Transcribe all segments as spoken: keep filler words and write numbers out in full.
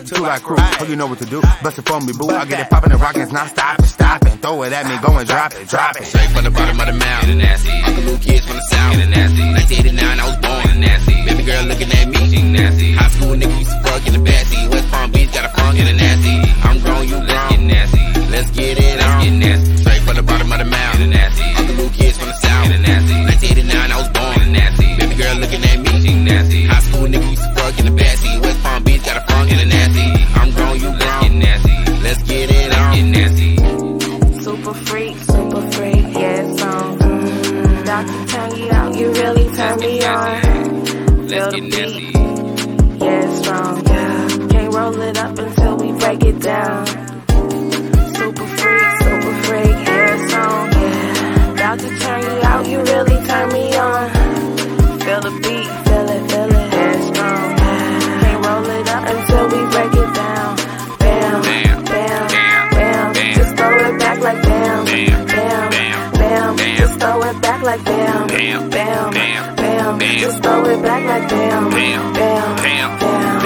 two like crew. Hope you know what to do. Bust it for me, boo. I get it poppin' and rockin', not stoppin', stoppin'. Throw it at me, go and drop it, drop it. Straight from the bottom of the mountain. Get nasty. All the little kids from the south. Get nasty. nineteen eighty-nine, I was born. Get nasty. Baby girl looking at me. She nasty. High school nigga used to fuck in the backseat. West Palm Beach got a funk in the nasty. I'm grown, you grown. Get nasty. Let's get it on. Get nasty. Straight from the bottom of the mountain. Get nasty. All the little kids from the south. Get nasty. nineteen eighty-nine, I was born. Get nasty. Baby girl looking at me. She nasty. High school nigga used to fuck in the backseat. West Palm Beach got a funk in the nasty. I'm grown, you grown. Get nasty. Let's get it on. Get nasty. Super freak, super freak, yeah, it's on. Mm, Doctor turn you out, you really turn me on. Feel the beat, yeah, it's strong, yeah. Can't roll it up until we break it down. Super freak, super freak, yeah, it's on, yeah. Doctor turn you out, you really turn me on. Feel the beat, feel it, feel it, yeah, it's strong, yeah. Can't roll it up until we break it down. Bam, bam, bam, bam, bam. Just throw it back like bam, bam, bam, bam, bam. Just throw it back like bam, bam, bam, bam, bam. Just throw it back like bam, bam, bam, bam,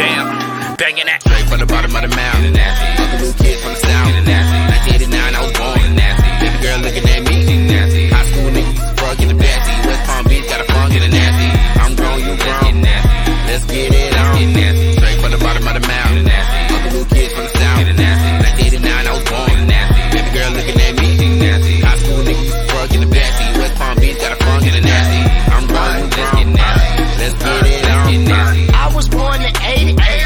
bam. Banging that. Straight from the bottom of the mountain. Nasty. All the little kids from the south. nineteen eighty-nine, I was born. Nasty. Baby girl looking at me. She nasty. High school nigga used to fuck in the backseat. West Palm Beach got a funk in the nasty. I'm grown, you grown. Let's get it on. Get nasty. Straight from the bottom of the mountain. Nasty. All the little kids from the south. nineteen eighty-nine, I was born. Nasty. Baby girl looking at me. She nasty. High school nigga used to fuck in the backseat. West Palm Beach got a funk in the nasty. I'm grown, you grown. Let's get it on. Get nasty. I was born in eighty-eight.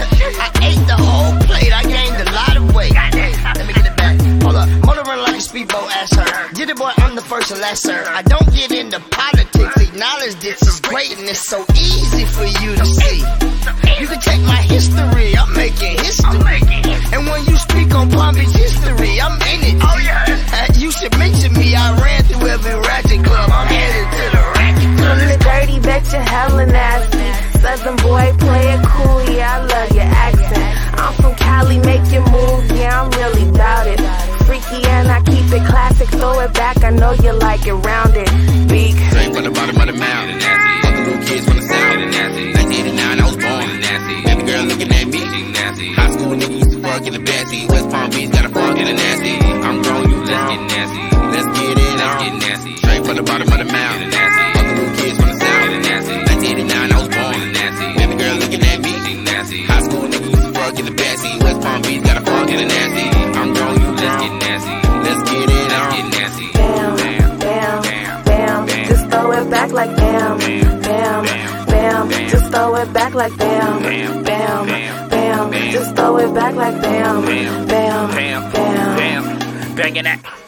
I ate the whole plate. I gained a lot of weight. Let me get it back. Hold up. Motor run like a speedboat, ask her. Did it, boy, I'm the first and last, sir. I don't get into politics. Acknowledge this is great and it's so easy for you to see. You can take my history. I'm making history. And when you speak on Palm Beach history, I'm in it. Oh, yeah. You should mention me. I ran through every ratchet club. I'm headed to the ratchet club. From the dirty, bet you hella nasty. Southern boy, play it cool, yeah, I love your accent. I'm from Cali, make you move, yeah, I'm really about it. Freaky and I keep it classic, throw it back, I know you like it rounded. Big. Straight from the bottom of the mountain. Nasty. All the little kids from the south. nineteen eighty-nine, I was born. Nasty. Baby girl looking at me. She nasty. High school nigga used to fuck in the backseat. West Palm Beach got a funk in the nasty. I'm grown, you grown. Let's get nasty. Let's get it on. Get nasty. Straight from the bottom of the mountain. Nasty. All the little kids from the south. nineteen eighty-nine, I was born. Nasty. Baby girl looking at me. She nasty. High school nigga used to fuck in the backseat. West Palm Beach got a funk in the nasty. I'm grown, you grown. Let's get nasty. Let's get it on. Get nasty. Bam, bam, bam, bam. Just throw it back like bam, bam, bam. Just throw it back like bam, bam, bam. Just throw it back like bam, bam, bam, bam. Banging that.